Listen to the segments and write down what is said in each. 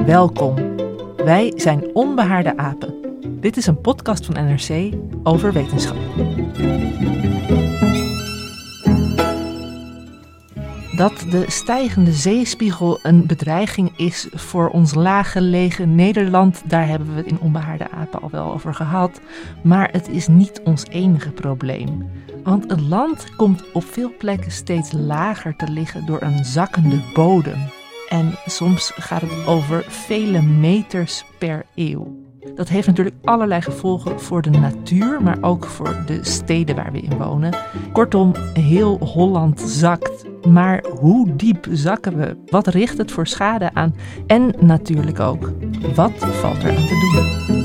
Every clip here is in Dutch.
Welkom. Wij zijn Onbehaarde Apen. Dit is een podcast van NRC over wetenschap. Dat de stijgende zeespiegel een bedreiging is voor ons laaggelegen Nederland, daar hebben we het in Onbehaarde Apen al wel over gehad. Maar het is niet ons enige probleem. Want het land komt op veel plekken steeds lager te liggen door een zakkende bodem. En soms gaat het over vele meters per eeuw. Dat heeft natuurlijk allerlei gevolgen voor de natuur, maar ook voor de steden waar we in wonen. Kortom, heel Holland zakt. Maar hoe diep zakken we? Wat richt het voor schade aan? En natuurlijk ook, wat valt er aan te doen?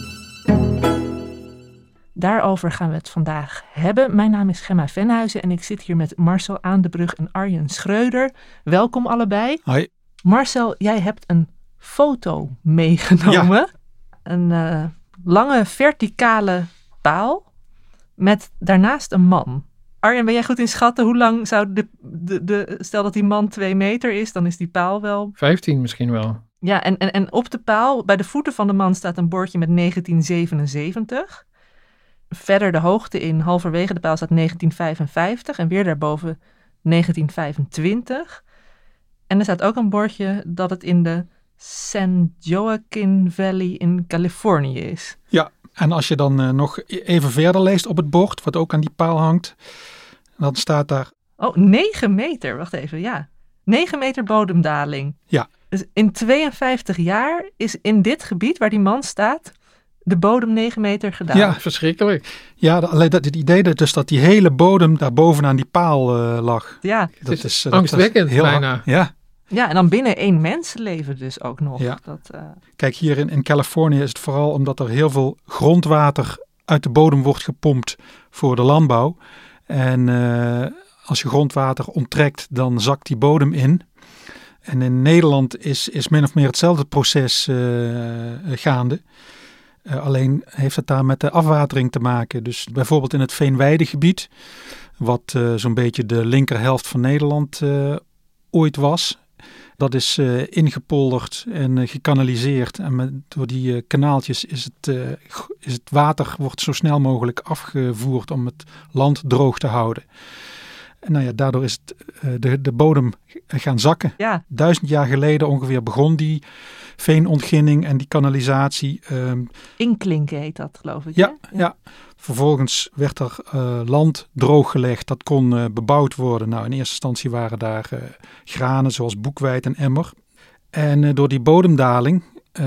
Daarover gaan we het vandaag hebben. Mijn naam is Gemma Venhuizen en ik zit hier met Marcel Aandebrug en Arjen Schreuder. Welkom allebei. Hoi. Marcel, jij hebt een foto meegenomen. Ja. Een lange verticale paal met daarnaast een man. Arjen, ben jij goed in schatten? Hoe lang zou stel dat die man 2 meter is, dan is die paal wel... 15 misschien wel. Ja, en op de paal, bij de voeten van de man staat een bordje met 1977. Verder de hoogte in, halverwege de paal staat 1955 en weer daarboven 1925. En er staat ook een bordje dat het in de San Joaquin Valley in Californië is. Ja, en als je dan nog even verder leest op het bord, wat ook aan die paal hangt, dan staat daar... Oh, 9 meter, wacht even, ja. 9 meter bodemdaling. Ja. Dus in 52 jaar is in dit gebied waar die man staat de bodem 9 meter gedaald. Ja, verschrikkelijk. Ja, het idee dus dat die hele bodem daar bovenaan die paal lag. Ja. Dat is angstwekkend heel bijna. Ja. Ja, en dan binnen 1 mensenleven dus ook nog. Ja. Kijk, hier in Californië is het vooral omdat er heel veel grondwater uit de bodem wordt gepompt voor de landbouw. En als je grondwater onttrekt, dan zakt die bodem in. En in Nederland is min of meer hetzelfde proces gaande. Alleen heeft het daar met de afwatering te maken. Dus bijvoorbeeld in het Veenweidegebied, wat zo'n beetje de linkerhelft van Nederland ooit was. Dat is ingepolderd en gekanaliseerd. En door die kanaaltjes is het water wordt zo snel mogelijk afgevoerd om het land droog te houden. En nou ja, daardoor is de bodem gaan zakken. Ja. 1000 jaar geleden ongeveer begon die veenontginning en die kanalisatie. Inklinken heet dat, geloof ik. Ja, hè? Ja. Vervolgens werd er land drooggelegd. Dat kon bebouwd worden. Nou, in eerste instantie waren daar granen zoals boekweit en emmer. En door die bodemdaling,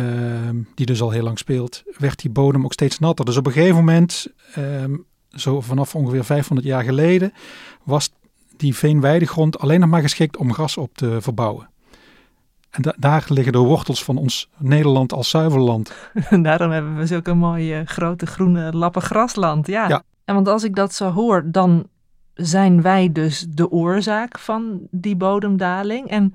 die dus al heel lang speelt, werd die bodem ook steeds natter. Dus op een gegeven moment, zo vanaf ongeveer 500 jaar geleden, was die veenweidegrond alleen nog maar geschikt om gras op te verbouwen. En daar liggen de wortels van ons Nederland als zuivelland. Daarom hebben we zulke mooie grote groene lappen grasland. Ja. En want als ik dat zo hoor, dan zijn wij dus de oorzaak van die bodemdaling. En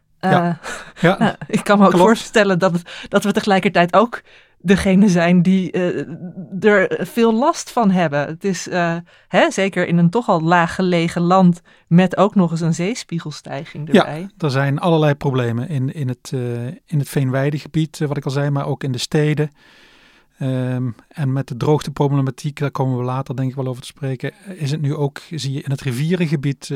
nou, ik kan me ook voorstellen dat we tegelijkertijd ook degene zijn die er veel last van hebben. Het is zeker in een toch al laag gelegen land met ook nog eens een zeespiegelstijging erbij. Ja, er zijn allerlei problemen in het Veenweidegebied, wat ik al zei, maar ook in de steden. En met de droogteproblematiek, daar komen we later denk ik wel over te spreken, is het nu ook, zie je in het rivierengebied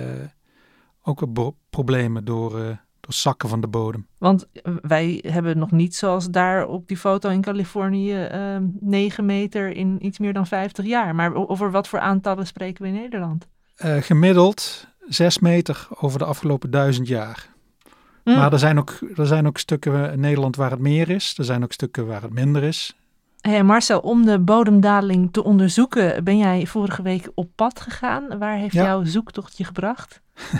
ook problemen door zakken van de bodem. Want wij hebben nog niet zoals daar op die foto in Californië 9 meter in iets meer dan 50 jaar. Maar over wat voor aantallen spreken we in Nederland? Gemiddeld 6 meter over de afgelopen 1000 jaar. Maar er zijn ook stukken in Nederland waar het meer is. Er zijn ook stukken waar het minder is. Hey Marcel, om de bodemdaling te onderzoeken ben jij vorige week op pad gegaan. Waar heeft jouw zoektocht je gebracht?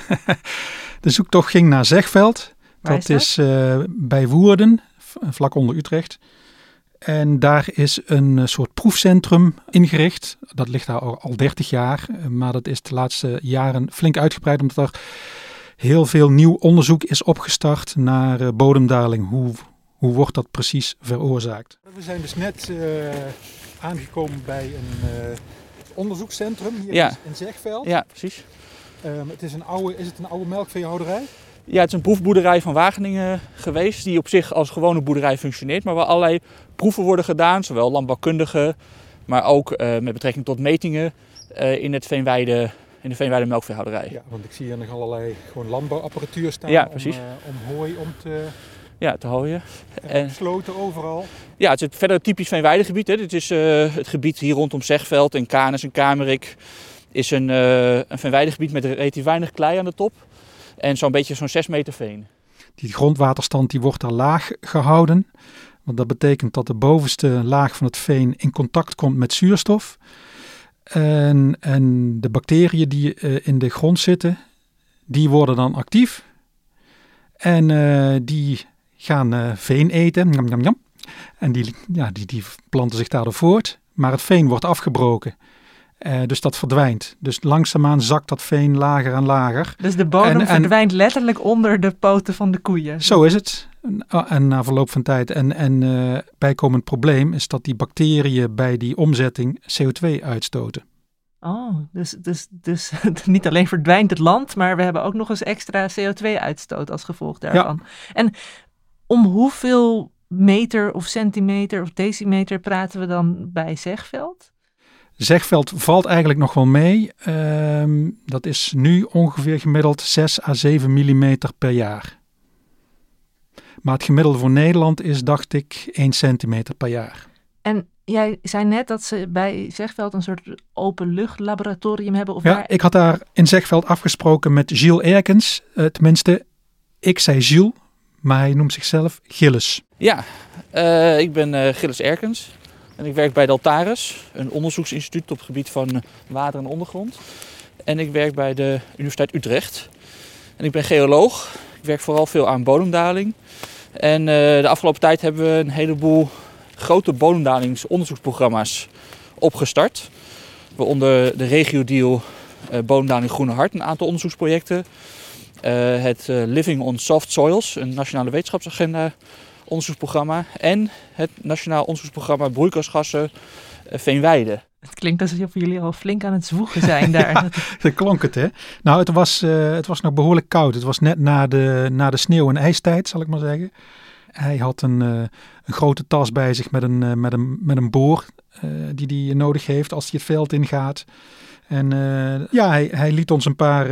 De zoektocht ging naar Zegveld. Dat is bij Woerden, vlak onder Utrecht. En daar is een soort proefcentrum ingericht. Dat ligt daar al 30 jaar. Maar dat is de laatste jaren flink uitgebreid. Omdat er heel veel nieuw onderzoek is opgestart naar bodemdaling. Hoe wordt dat precies veroorzaakt? We zijn dus net aangekomen bij een onderzoekscentrum hier in Zegveld. Ja, precies. Is het een oude melkveehouderij? Ja, het is een proefboerderij van Wageningen geweest, die op zich als gewone boerderij functioneert, maar waar allerlei proeven worden gedaan, zowel landbouwkundige, maar ook met betrekking tot metingen in de Veenweide melkveehouderij. Ja, want ik zie hier nog allerlei gewoon landbouwapparatuur staan. Ja, precies. Om hooi te hooien. En sloten overal. Ja, het is verder typisch Veenweidegebied. Dit is het gebied hier rondom Zegveld en Kanis en Kamerik. Is een Veenweidegebied met relatief weinig klei aan de top. En zo'n 6 meter veen. Die grondwaterstand die wordt daar laag gehouden. Want dat betekent dat de bovenste laag van het veen in contact komt met zuurstof. En de bacteriën die in de grond zitten, die worden dan actief. En die gaan veen eten. Njam, njam, njam. En die planten zich daardoor voort. Maar het veen wordt afgebroken. Dus dat verdwijnt. Dus langzaamaan zakt dat veen lager en lager. Dus de bodem verdwijnt letterlijk onder de poten van de koeien. Zo is het. En na verloop van tijd. En bijkomend probleem is dat die bacteriën bij die omzetting CO2 uitstoten. Oh, dus niet alleen verdwijnt het land, maar we hebben ook nog eens extra CO2-uitstoot als gevolg daarvan. Ja. En om hoeveel meter of centimeter of decimeter praten we dan bij Zegveld? Zegveld valt eigenlijk nog wel mee. Dat is nu ongeveer gemiddeld 6 à 7 millimeter per jaar. Maar het gemiddelde voor Nederland is, dacht ik, 1 centimeter per jaar. En jij zei net dat ze bij Zegveld een soort openluchtlaboratorium hebben. Ik had daar in Zegveld afgesproken met Gilles Erkens. Tenminste, ik zei Gilles, maar hij noemt zichzelf Gilles. Ja, ik ben Gilles Erkens. En ik werk bij Deltares, een onderzoeksinstituut op het gebied van water en ondergrond. En ik werk bij de Universiteit Utrecht. En ik ben geoloog. Ik werk vooral veel aan bodemdaling. En de afgelopen tijd hebben we een heleboel grote bodemdalingsonderzoeksprogramma's opgestart. Waaronder de RegioDeal Bodemdaling Groene Hart, een aantal onderzoeksprojecten. Het Living on Soft Soils, een nationale wetenschapsagenda onderzoeksprogramma. En het nationaal onderzoeksprogramma broeikasgassen Veenweide. Het klinkt alsof jullie al flink aan het zwoegen zijn daar. Ja, dat klonk het, hè? Nou, het was nog behoorlijk koud. Het was net na de sneeuw- en ijstijd, zal ik maar zeggen. Hij had een grote tas bij zich met een boor die hij nodig heeft als hij het veld ingaat. En hij liet ons een paar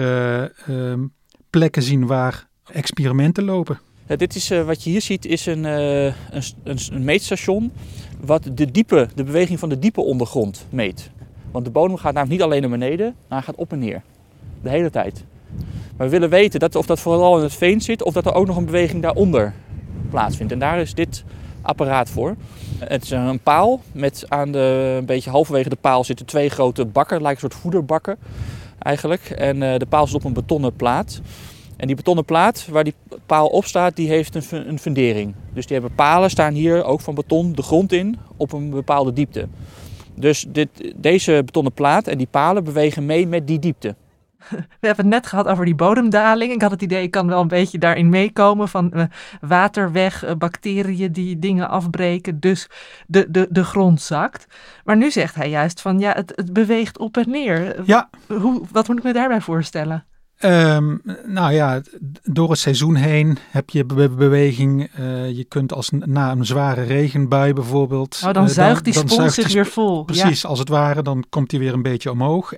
plekken zien waar experimenten lopen. Dit is wat je hier ziet, is een meetstation wat de beweging van de diepe ondergrond meet. Want de bodem gaat namelijk niet alleen naar beneden, maar hij gaat op en neer. De hele tijd. Maar we willen weten of dat vooral in het veen zit of dat er ook nog een beweging daaronder plaatsvindt. En daar is dit apparaat voor. Het is een paal met een beetje halverwege de paal zitten 2 grote bakken, lijkt een soort voederbakken eigenlijk. En de paal zit op een betonnen plaat. En die betonnen plaat waar die paal op staat, die heeft een fundering. Dus die hebben palen, staan hier ook van beton de grond in op een bepaalde diepte. Dus deze betonnen plaat en die palen bewegen mee met die diepte. We hebben het net gehad over die bodemdaling. Ik had het idee, ik kan wel een beetje daarin meekomen van water weg, bacteriën die dingen afbreken, dus de grond zakt. Maar nu zegt hij juist van het beweegt op en neer. Ja. Wat moet ik me daarbij voorstellen? Door het seizoen heen heb je beweging. Je kunt na een zware regenbui bijvoorbeeld. Oh, dan zuigt die spons zich weer vol. Precies, als het ware. Dan komt hij weer een beetje omhoog.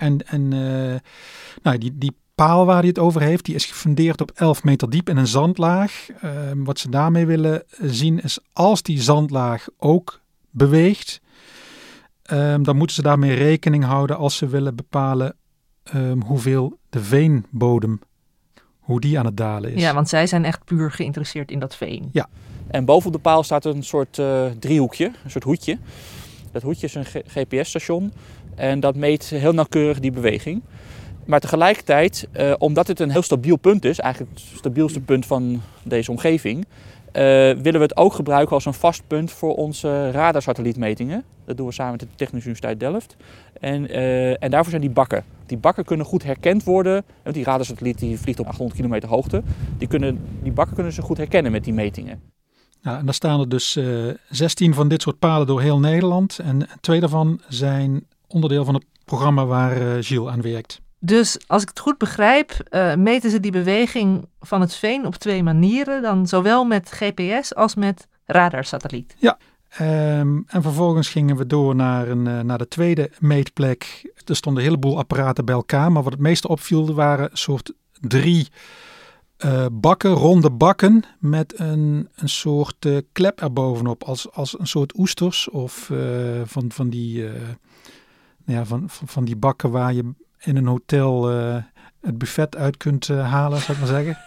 Die paal waar hij het over heeft, die is gefundeerd op 11 meter diep in een zandlaag. Wat ze daarmee willen zien is, als die zandlaag ook beweegt, dan moeten ze daarmee rekening houden als ze willen bepalen hoeveel de veenbodem, hoe die aan het dalen is. Ja, want zij zijn echt puur geïnteresseerd in dat veen. Ja. En boven op de paal staat een soort driehoekje, een soort hoedje. Dat hoedje is een GPS-station en dat meet heel nauwkeurig die beweging. Maar tegelijkertijd, omdat het een heel stabiel punt is, eigenlijk het stabielste punt van deze omgeving, willen we het ook gebruiken als een vast punt voor onze radarsatellietmetingen. Dat doen we samen met de Technische Universiteit Delft. En daarvoor zijn die bakken. Die bakken kunnen goed herkend worden. Want die radarsatelliet die vliegt op 800 kilometer hoogte. Die bakken kunnen ze goed herkennen met die metingen. Ja, en daar staan er dus 16 van dit soort palen door heel Nederland. En 2 daarvan zijn onderdeel van het programma waar Gilles aan werkt. Dus als ik het goed begrijp, meten ze die beweging van het veen op 2 manieren. Dan zowel met GPS als met radarsatelliet. Ja. En vervolgens gingen we door naar de tweede meetplek. Er stonden een heleboel apparaten bij elkaar. Maar wat het meeste opviel waren soort 3 bakken, ronde bakken met een soort klep erbovenop. Als een soort oesters of van die bakken waar je in een hotel het buffet uit kunt halen, zou ik maar zeggen.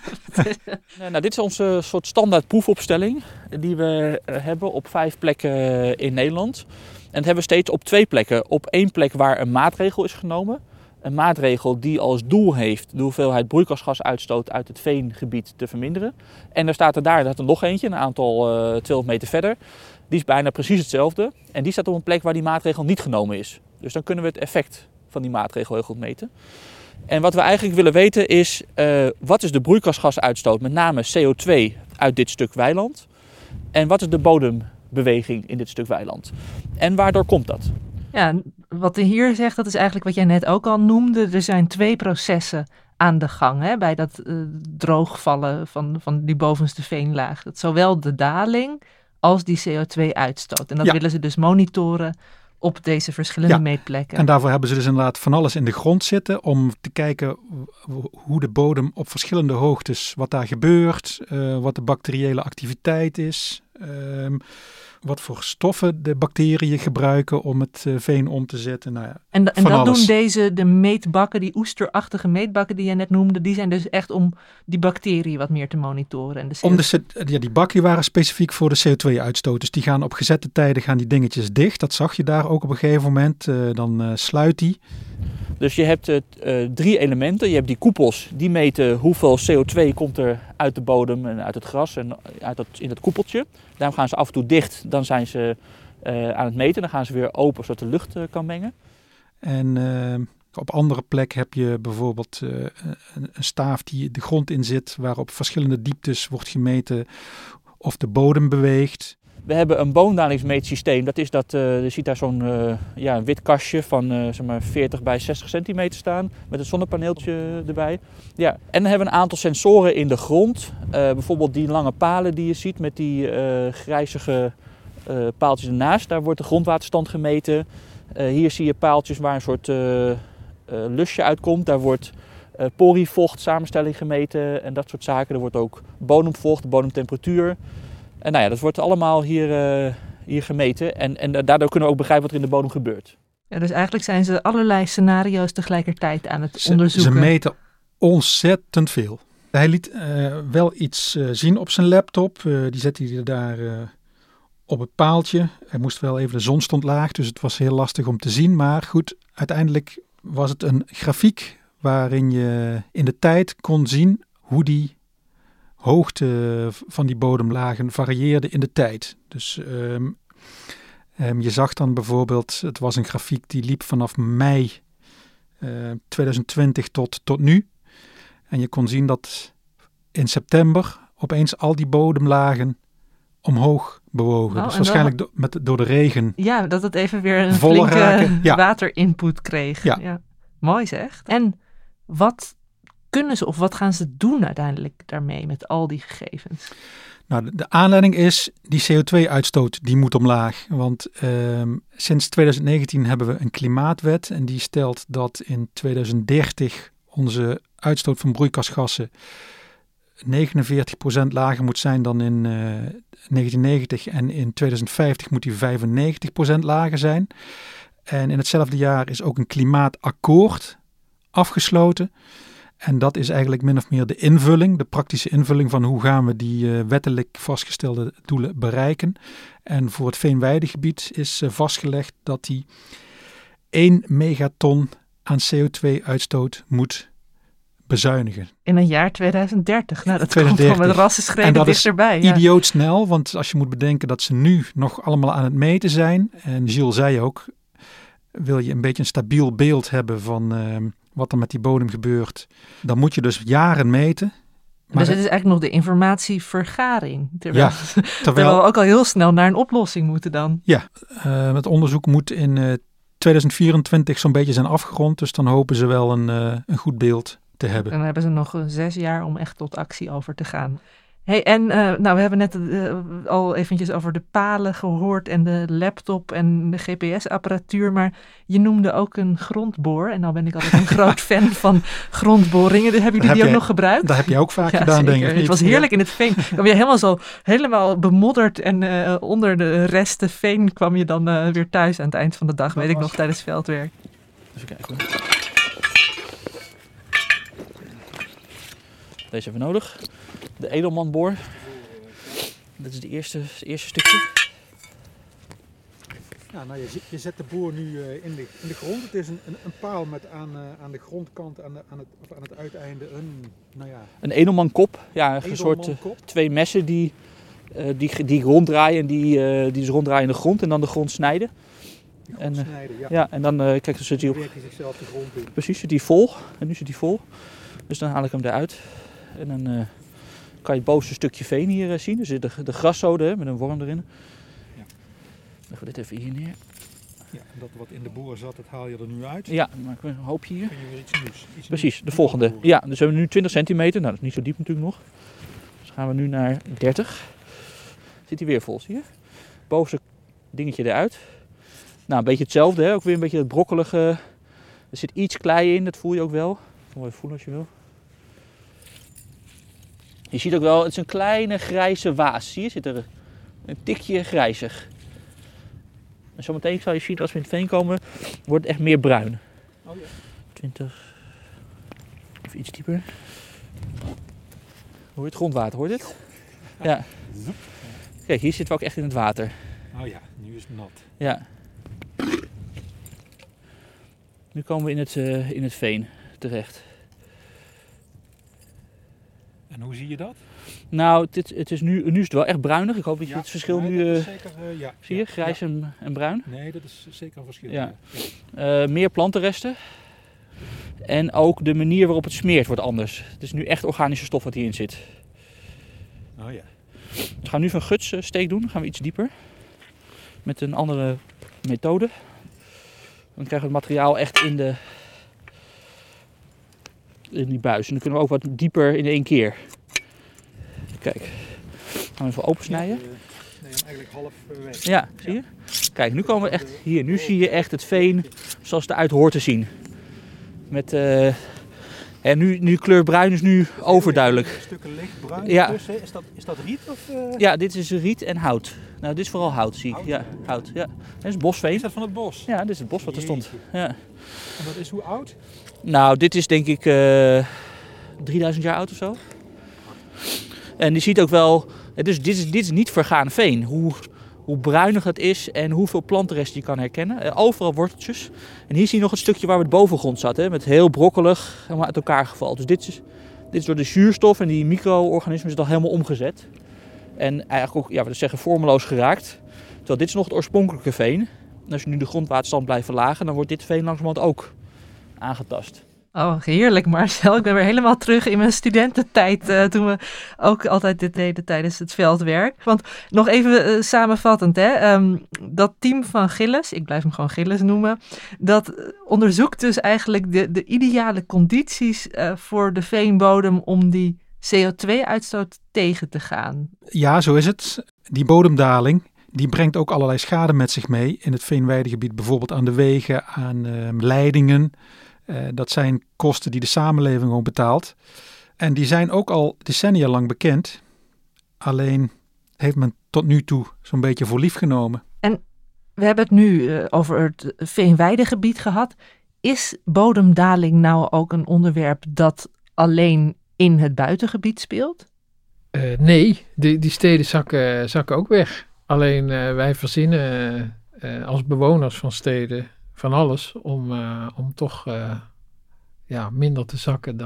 Dit is onze soort standaard proefopstelling die we hebben op 5 plekken in Nederland. En dat hebben we steeds op 2 plekken. Op 1 plek waar een maatregel is genomen. Een maatregel die als doel heeft de hoeveelheid broeikasgasuitstoot uit het veengebied te verminderen. En er staat er nog eentje, een aantal 200 meter verder. Die is bijna precies hetzelfde. En die staat op een plek waar die maatregel niet genomen is. Dus dan kunnen we het effect van die maatregel heel goed meten. En wat we eigenlijk willen weten is, wat is de broeikasgasuitstoot, met name CO2 uit dit stuk weiland? En wat is de bodembeweging in dit stuk weiland? En waardoor komt dat? Ja, wat de hier zegt, dat is eigenlijk wat jij net ook al noemde. Er zijn 2 processen aan de gang bij dat droogvallen van die bovenste veenlaag. Dat zowel de daling als die CO2-uitstoot. En dat willen ze dus monitoren op deze verschillende meetplekken. En daarvoor hebben ze dus inderdaad van alles in de grond zitten om te kijken hoe de bodem op verschillende hoogtes, wat daar gebeurt, wat de bacteriële activiteit is, wat voor stoffen de bacteriën gebruiken om het veen om te zetten. Nou ja, en dat alles. doen de meetbakken, die oesterachtige meetbakken die je net noemde, die zijn dus echt om die bacteriën wat meer te monitoren. En die bakken waren specifiek voor de CO2-uitstoot. Dus die gaan op gezette tijden die dingetjes dicht. Dat zag je daar ook op een gegeven moment. Dan sluit die. Dus je hebt 3 elementen. Je hebt die koepels, die meten hoeveel CO2 komt er uit de bodem en uit het gras en in dat koepeltje. Daarom gaan ze af en toe dicht, dan zijn ze aan het meten. Dan gaan ze weer open, zodat de lucht kan mengen. En op andere plek heb je bijvoorbeeld een staaf die de grond in zit, waar op verschillende dieptes wordt gemeten of de bodem beweegt. We hebben een bodemdalingsmeetsysteem. Dat is je ziet daar zo'n wit kastje van 40 bij 60 centimeter staan. Met een zonnepaneeltje erbij. Ja. En dan hebben we een aantal sensoren in de grond. Bijvoorbeeld die lange palen die je ziet met die grijzige paaltjes ernaast. Daar wordt de grondwaterstand gemeten. Hier zie je paaltjes waar een soort lusje uitkomt. Daar wordt porievocht, samenstelling gemeten en dat soort zaken. Er wordt ook bodemvocht, bodemtemperatuur. En dat wordt allemaal hier gemeten. En daardoor kunnen we ook begrijpen wat er in de bodem gebeurt. Ja, dus eigenlijk zijn ze allerlei scenario's tegelijkertijd aan het onderzoeken. Ze meten ontzettend veel. Hij liet wel iets zien op zijn laptop. Die zette hij daar op het paaltje. Hij moest wel even, de zon stond laag, dus het was heel lastig om te zien. Maar goed, uiteindelijk was het een grafiek waarin je in de tijd kon zien hoe die hoogte van die bodemlagen varieerde in de tijd. Dus je zag dan bijvoorbeeld, het was een grafiek die liep vanaf mei 2020 tot nu. En je kon zien dat in september opeens al die bodemlagen omhoog bewogen. Dus waarschijnlijk door de regen. Ja, dat het even weer een flinke waterinput kreeg. Ja. Mooi zeg. En wat kunnen ze of wat gaan ze doen uiteindelijk daarmee met al die gegevens? Nou, de aanleiding is die CO2-uitstoot die moet omlaag. Want sinds 2019 hebben we een klimaatwet en die stelt dat in 2030 onze uitstoot van broeikasgassen 49% lager moet zijn dan in 1990 en in 2050 moet die 95% lager zijn. En in hetzelfde jaar is ook een klimaatakkoord afgesloten. En dat is eigenlijk min of meer de invulling, de praktische invulling van hoe gaan we die wettelijk vastgestelde doelen bereiken. En voor het veenweidegebied is vastgelegd dat die 1 megaton aan CO2-uitstoot moet bezuinigen. In een jaar 2030. Nou, dat komt van met rassenschreden dichterbij. En dat is idioot snel, want als je moet bedenken dat ze nu nog allemaal aan het meten zijn. En Gilles zei ook, wil je een beetje een stabiel beeld hebben van wat er met die bodem gebeurt, dan moet je dus jaren meten. Maar dus het is eigenlijk nog de informatievergaring. Terwijl we ook al heel snel naar een oplossing moeten dan. Ja, het onderzoek moet in 2024 zo'n beetje zijn afgerond. Dus dan hopen ze wel een goed beeld te hebben. Dan hebben ze nog 6 jaar om echt tot actie over te gaan. Hey, en we hebben net al eventjes over de palen gehoord en de laptop en de GPS-apparatuur, maar je noemde ook een grondboor. En nou ben ik altijd een groot fan van grondboringen. Hebben jullie die ook nog gebruikt? Dat heb je ook vaak gedaan, zeker. denk ik. Het was heerlijk in het veen. Kwam je helemaal bemodderd en onder de resten veen kwam je dan weer thuis aan het eind van de dag, weet ik nog, tijdens veldwerk. Even kijken hoor. Deze hebben we nodig. De edelmanboor. Dat is het eerste stukje. Ja, nou, je zet de boor nu in de grond. Het is een paal met aan de grondkant, aan het uiteinde een edelmankop. Ja, een soort 2 messen die ronddraaien en die dus ronddraaien in de grond en dan de grond snijden. En dan kijk, dan zit hij op. Zichzelf de grond in. Precies, zit hij vol. En nu zit hij vol. Dus dan haal ik hem eruit. En dan kan je het bovenste stukje veen hier zien. Er zit de graszode met een worm erin. Ja. Leggen we dit even hier neer. Ja, en dat wat in de boor zat, dat haal je er nu uit. Ja, dan maken we een hoopje hier. Kun je weer iets nieuws. Precies, de volgende. Ja, dus we hebben nu 20 centimeter. Nou, dat is niet zo diep natuurlijk nog. Dus gaan we nu naar 30. Zit hij weer vol, zie je? Bovenste dingetje eruit. Nou, een beetje hetzelfde, hè? Ook weer een beetje het brokkelige. Er zit iets klei in, dat voel je ook wel. Ik kan wel even voelen als je wil. Je ziet ook wel, het is een kleine grijze waas. Zie je, zit er een tikje grijzig. En zometeen zal je zien, als we in het veen komen, wordt het echt meer bruin. Oh ja. 20. Even iets dieper. Hoor je het grondwater, hoor je dit? Ja. Kijk, hier zitten we ook echt in het water. Oh ja, nu is het nat. Ja. Nu komen we in het veen terecht. En hoe zie je dat? Nou, het is nu is het wel echt bruinig. Ik hoop dat je het verschil nu zeker, zie je, grijs en bruin. Nee, dat is zeker een verschil. Ja. Meer plantenresten. En ook de manier waarop het smeert wordt anders. Het is nu echt organische stof wat hierin zit. Oh ja. We gaan nu van gutssteek doen. Dan gaan we iets dieper. Met een andere methode. Dan krijgen we het materiaal echt in die buis. En dan kunnen we ook wat dieper in 1 keer. Kijk. Gaan we even opensnijden. Nee, eigenlijk half weg. Ja, zie je? Kijk, nu komen we echt hier. Nu zie je echt het veen zoals het eruit hoort te zien. Met, nu de kleur bruin is nu overduidelijk. Stukken lichtbruin Ja. tussen. Is dat riet? Of, Ja, dit is riet en hout. Nou, dit is vooral hout, zie ik. Hout? Ja, hout. Ja. Dit is bosveen. Is dat van het bos? Ja, dit is het bos wat er stond. Ja. En dat is hoe oud? Nou, dit is denk ik 3000 jaar oud of zo. En je ziet ook wel, dit is niet vergaan veen. Hoe bruinig het is en hoeveel plantenresten je kan herkennen. Overal worteltjes. En hier zie je nog het stukje waar we het bovengrond zat. Hè, met heel brokkelig, helemaal uit elkaar gevallen. Dus dit is door de zuurstof en die micro-organismen is al helemaal omgezet. En eigenlijk ook, ja, we zeggen vormeloos geraakt. Terwijl dit is nog het oorspronkelijke veen. En als je nu de grondwaterstand blijft verlagen, dan wordt dit veen langzamerhand ook aangetast. Oh, heerlijk Marcel. Ik ben weer helemaal terug in mijn studententijd toen we ook altijd dit deden tijdens het veldwerk. Want nog even samenvattend, hè, dat team van Gilles, ik blijf hem gewoon Gilles noemen, dat onderzoekt dus eigenlijk de ideale condities voor de veenbodem om die CO2-uitstoot tegen te gaan. Ja, zo is het. Die bodemdaling, die brengt ook allerlei schade met zich mee in het veenweidegebied. Bijvoorbeeld aan de wegen, aan leidingen. Dat zijn kosten die de samenleving gewoon betaalt. En die zijn ook al decennia lang bekend. Alleen heeft men tot nu toe zo'n beetje voor lief genomen. En we hebben het nu over het veenweidegebied gehad. Is bodemdaling nou ook een onderwerp dat alleen in het buitengebied speelt? Nee, die steden zakken ook weg. Alleen wij verzinnen als bewoners van steden van alles om toch minder te zakken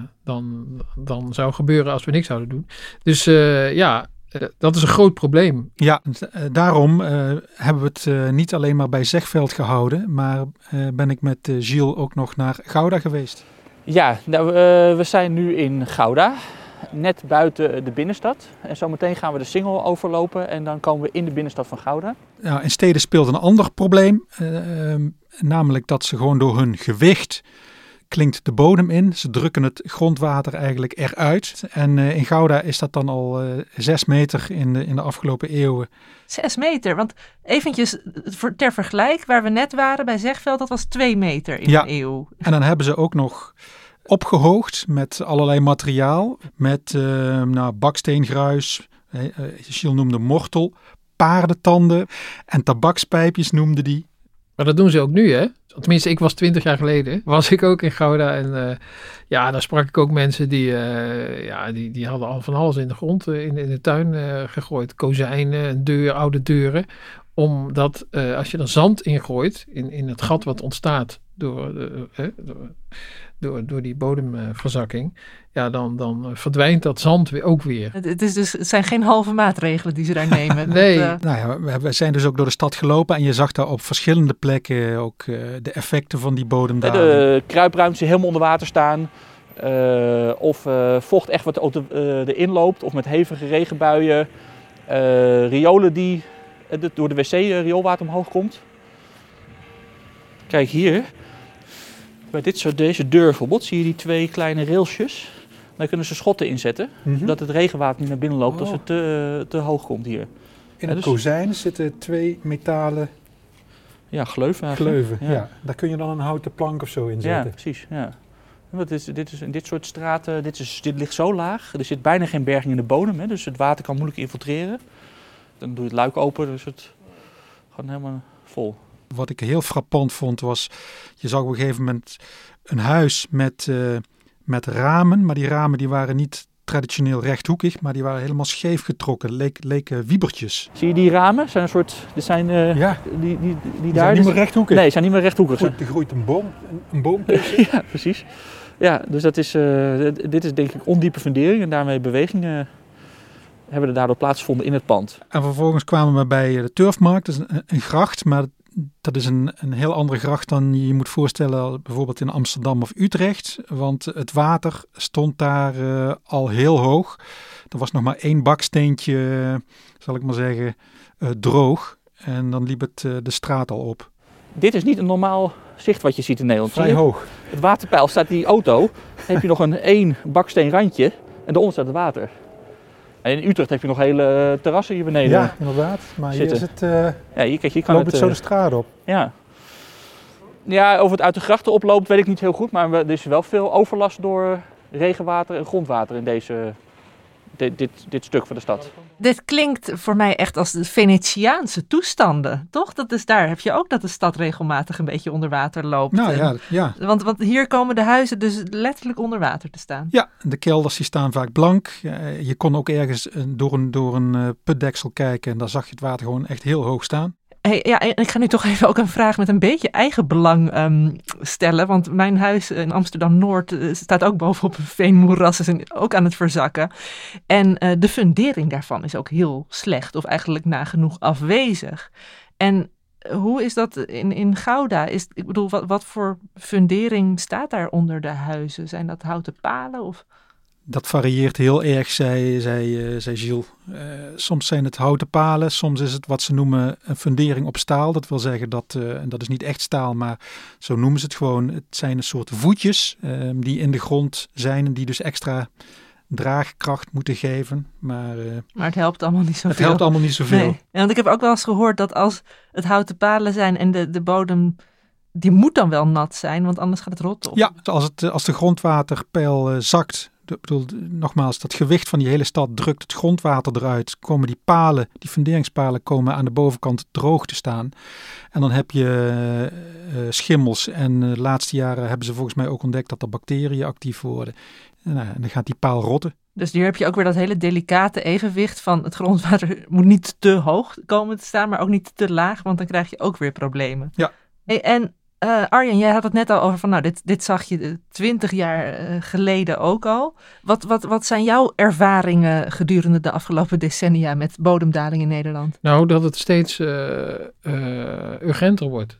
dan zou gebeuren als we niks zouden doen. Dus dat is een groot probleem. Ja, daarom hebben we het niet alleen maar bij Zegveld gehouden, maar ben ik met Gilles ook nog naar Gouda geweest. Ja, nou, we zijn nu in Gouda, net buiten de binnenstad. En zometeen gaan we de Singel overlopen en dan komen we in de binnenstad van Gouda. Nou, in steden speelt een ander probleem. Namelijk dat ze gewoon door hun gewicht klinkt de bodem in. Ze drukken het grondwater eigenlijk eruit. En in Gouda is dat dan al 6 meter in de afgelopen eeuwen. 6 meter, want eventjes ter vergelijk, waar we net waren bij Zegveld, dat was 2 meter in een eeuw. En dan hebben ze ook nog opgehoogd met allerlei materiaal. Met baksteengruis, Gilles noemde mortel, paardentanden en tabakspijpjes noemde die. Maar dat doen ze ook nu, hè? Tenminste, ik was 20 jaar geleden, was ik ook in Gouda. En daar sprak ik ook mensen die hadden al van alles in de grond, in de tuin gegooid. Kozijnen, oude deuren. Omdat als je er zand ingooit, in het gat wat ontstaat door die bodemverzakking, dan verdwijnt dat zand ook weer. Het zijn geen halve maatregelen die ze daar nemen. Nee. We zijn dus ook door de stad gelopen en je zag daar op verschillende plekken ook de effecten van die bodemdaling. De kruipruimtes helemaal onder water staan. Of vocht echt wat erin loopt. Of met hevige regenbuien. Riolen die door de wc rioolwater omhoog komt. Kijk hier. Bij deze deur bijvoorbeeld zie je die 2 kleine railsjes. Daar kunnen ze schotten inzetten. Zodat het regenwater niet naar binnen loopt als het te hoog komt hier. In het kozijn zitten 2 metalen gleuven. Ja. Daar kun je dan een houten plank of zo in zetten. Ja, precies. Ja. Dit is in dit soort straten, dit ligt zo laag. Er zit bijna geen berging in de bodem. Hè, dus het water kan moeilijk infiltreren. Dan doe je het luik open, dus het gewoon helemaal vol. Wat ik heel frappant vond was, je zag op een gegeven moment een huis met ramen. Maar die ramen die waren niet traditioneel rechthoekig, maar die waren helemaal scheef getrokken. Leken wiebertjes. Zie je die ramen? Zijn een soort, die zijn die daar. Zijn niet meer rechthoekig. Nee, zijn niet meer rechthoekig. Er groeit een boom tussen. Ja, precies. Ja, dus dit is denk ik ondiepe fundering en daarmee bewegingen hebben er daardoor plaatsgevonden in het pand. En vervolgens kwamen we bij de Turfmarkt, dat is een gracht, maar dat is een heel andere gracht dan je moet voorstellen bijvoorbeeld in Amsterdam of Utrecht. Want het water stond daar al heel hoog. Er was nog maar 1 baksteentje, zal ik maar zeggen, droog. En dan liep het de straat al op. Dit is niet een normaal zicht wat je ziet in Nederland. Vrij hoog. Het waterpeil staat in die auto. Dan heb je nog een 1 baksteen randje en daaronder staat het water. En in Utrecht heb je nog hele terrassen hier beneden. Ja, inderdaad. Maar zitten. Hier is het... hier kan het zo de straat op. Ja, of het uit de grachten oploopt weet ik niet heel goed. Maar er is wel veel overlast door regenwater en grondwater in dit stuk van de stad. Dit klinkt voor mij echt als de Venetiaanse toestanden, toch? Daar heb je ook dat de stad regelmatig een beetje onder water loopt. Nou ja. Want hier komen de huizen dus letterlijk onder water te staan. Ja, de kelders die staan vaak blank. Je kon ook ergens door een putdeksel kijken en daar zag je het water gewoon echt heel hoog staan. En ik ga nu toch even ook een vraag met een beetje eigenbelang stellen. Want mijn huis in Amsterdam-Noord staat ook bovenop een veenmoeras. Is ook aan het verzakken. En de fundering daarvan is ook heel slecht. Of eigenlijk nagenoeg afwezig. En hoe is dat in Gouda? Ik bedoel, wat voor fundering staat daar onder de huizen? Zijn dat houten palen of... Dat varieert heel erg, zei Gilles. Soms zijn het houten palen, soms is het wat ze noemen een fundering op staal. Dat wil zeggen en dat is niet echt staal, maar zo noemen ze het gewoon. Het zijn een soort voetjes die in de grond zijn en die dus extra draagkracht moeten geven. Maar het helpt allemaal niet zoveel. Het helpt allemaal niet zoveel. Nee. Ja, want ik heb ook wel eens gehoord dat als het houten palen zijn en de bodem... Die moet dan wel nat zijn, want anders gaat het rotten. Ja, als de grondwaterpeil zakt... Nogmaals, dat gewicht van die hele stad drukt het grondwater eruit. Komen die funderingspalen komen aan de bovenkant droog te staan. En dan heb je schimmels. En de laatste jaren hebben ze volgens mij ook ontdekt dat er bacteriën actief worden. En dan gaat die paal rotten. Dus hier heb je ook weer dat hele delicate evenwicht van het grondwater moet niet te hoog komen te staan, maar ook niet te laag, want dan krijg je ook weer problemen. Ja. En Arjen, jij had het net al over van, dit zag je 20 jaar geleden ook al. Wat zijn jouw ervaringen gedurende de afgelopen decennia met bodemdaling in Nederland? Nou, dat het steeds urgenter wordt.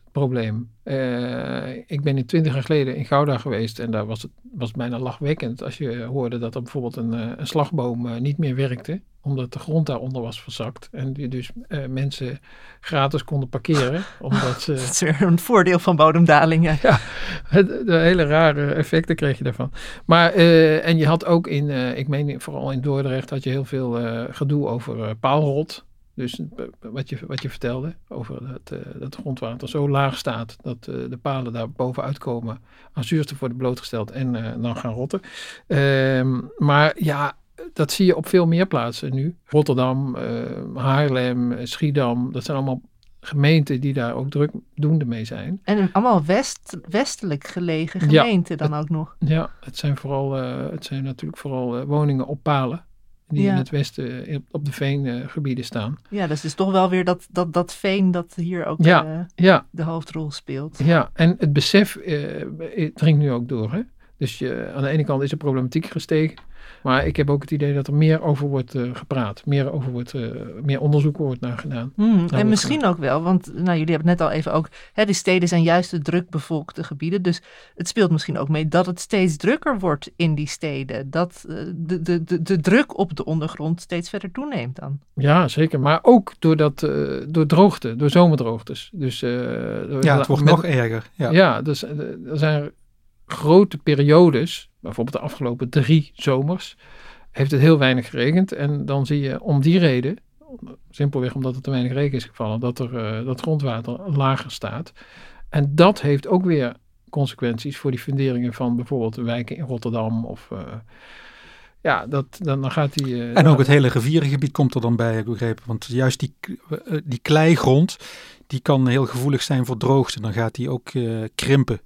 probleem. Ik ben 20 jaar geleden in Gouda geweest en daar was het bijna lachwekkend als je hoorde dat er bijvoorbeeld een slagboom niet meer werkte, omdat de grond daaronder was verzakt en die dus mensen gratis konden parkeren. Omdat Dat is weer een voordeel van bodemdaling. Ja. Ja, de hele rare effecten kreeg je daarvan. Maar, en je had ook ik meen vooral in Dordrecht, had je heel veel gedoe over paalrot. Dus wat je vertelde over dat het grondwater zo laag staat dat de palen daar bovenuit komen, aan zuurstof worden blootgesteld en dan gaan rotten. Maar ja, dat zie je op veel meer plaatsen nu. Rotterdam, Haarlem, Schiedam, dat zijn allemaal gemeenten die daar ook drukdoende mee zijn. En allemaal westelijk gelegen gemeenten dan ook nog. Ja, het zijn natuurlijk vooral woningen op palen. Die in het westen op de veengebieden staan. Ja, dus het is toch wel weer dat veen dat hier ook de hoofdrol speelt. Ja, en het besef dringt nu ook door. Hè? Dus aan de ene kant is de problematiek gestegen. Maar ik heb ook het idee dat er meer over wordt gepraat. Meer onderzoek wordt naar gedaan. En misschien ook wel, want jullie hebben het net al even ook. Die steden zijn juist de drukbevolkte gebieden. Dus het speelt misschien ook mee dat het steeds drukker wordt in die steden. Dat de druk op de ondergrond steeds verder toeneemt dan. Ja, zeker. Maar ook door droogte, door zomerdroogtes. Dus, het wordt nog erger. Ja, dus er zijn grote periodes, bijvoorbeeld de afgelopen 3 zomers, heeft het heel weinig geregend. En dan zie je om die reden, simpelweg omdat er te weinig regen is gevallen, dat grondwater lager staat. En dat heeft ook weer consequenties voor die funderingen van bijvoorbeeld de wijken in Rotterdam. Dan gaat die... en ook het hele rivierengebied komt er dan bij, heb ik begrepen. Want juist die kleigrond, die kan heel gevoelig zijn voor droogte. Dan gaat die ook krimpen.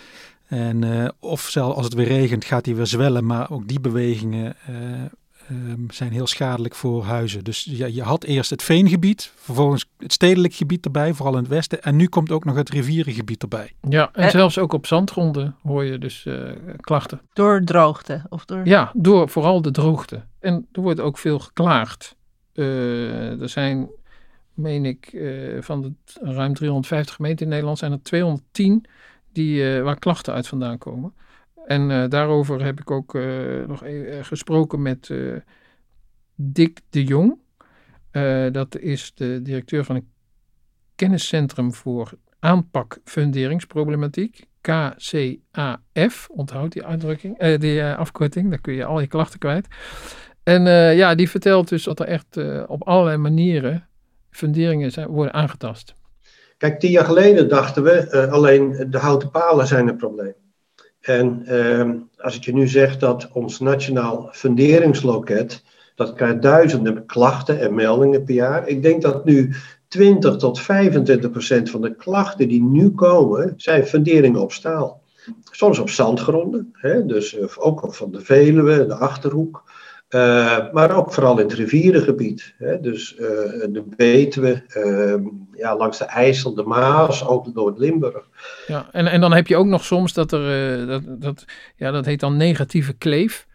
En of zelfs als het weer regent gaat die weer zwellen, maar ook die bewegingen zijn heel schadelijk voor huizen. Dus je had eerst het veengebied, vervolgens het stedelijk gebied erbij, vooral in het westen. En nu komt ook nog het rivierengebied erbij. Ja, en zelfs ook op zandgronden hoor je dus klachten. Door droogte? Of door... Ja, door vooral de droogte. En er wordt ook veel geklaagd. Er zijn, meen ik, van de ruim 350 gemeenten in Nederland zijn er 210 waar klachten uit vandaan komen. En daarover heb ik ook nog gesproken met Dick de Jong. Dat is de directeur van een kenniscentrum voor aanpak funderingsproblematiek. KCAF, onthoud die uitdrukking, die afkorting, daar kun je al je klachten kwijt. En die vertelt dus dat er echt op allerlei manieren funderingen worden aangetast. Kijk, 10 jaar geleden dachten we alleen de houten palen zijn een probleem. En als ik je nu zeg dat ons nationaal funderingsloket, dat krijgt duizenden klachten en meldingen per jaar. Ik denk dat nu 20% tot 25% van de klachten die nu komen, zijn funderingen op staal. Soms op zandgronden, dus ook van de Veluwe, de Achterhoek. Maar ook vooral in het rivierengebied. Dus de Betuwe, langs de IJssel, de Maas, ook Noord-Limburg. Ja, en dan heb je ook nog soms dat dat heet dan negatieve kleef.